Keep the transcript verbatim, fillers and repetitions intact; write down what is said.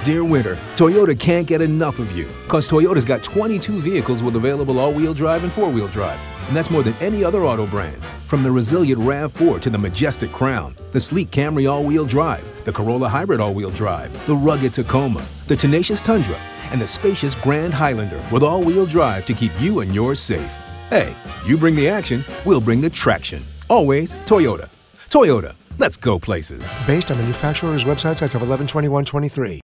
Dear winter, Toyota can't get enough of you, because Toyota's got twenty-two vehicles with available all-wheel drive and four-wheel drive, and that's more than any other auto brand. From the resilient RAV four to the majestic Crown, the sleek Camry all-wheel drive, the Corolla Hybrid all-wheel drive, the rugged Tacoma, the tenacious Tundra, and the spacious Grand Highlander with all-wheel drive to keep you and yours safe. Hey, you bring the action, we'll bring the traction. Always Toyota. Toyota, let's go places. Based on manufacturer's websites as of eleven twenty-one twenty-three.